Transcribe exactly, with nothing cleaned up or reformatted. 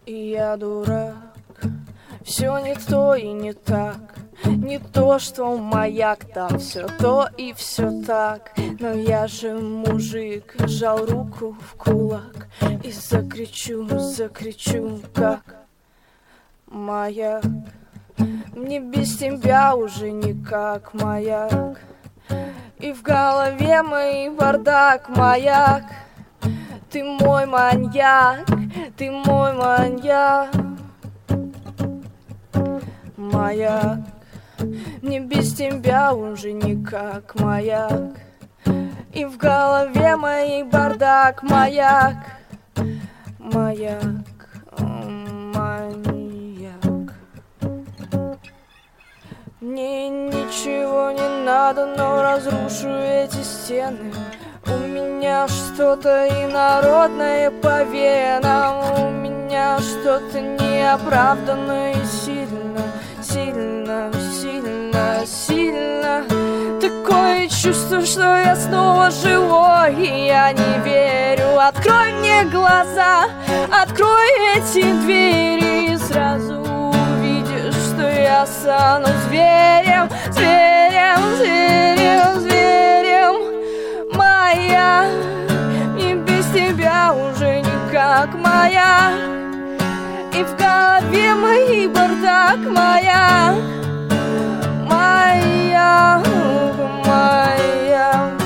И я дурак, все не то и не так. Не то, что маяк, там все то и все так. Но я же мужик, сжал руку в кулак и закричу, закричу, как маяк. Мне без тебя уже никак, маяк. И в голове мой бардак, маяк. Ты мой маньяк, ты мой маньяк, маяк. Мне без тебя уже никак, маяк. И в голове моей бардак, маяк, маяк, маньяк. Мне ничего не надо, но разрушу эти стены. У меня что-то инородное по венам. У меня что-то неоправданное и сильно, сильно, сильно, сильно. Такое чувство, что я снова живой, и я не верю. Открой мне глаза, открой эти двери, и сразу увидишь, что я стану зверем, зверем, зверем, зверем. Моя, и без тебя уже никак, моя. И в голове моей бардак, моя, моя, моя.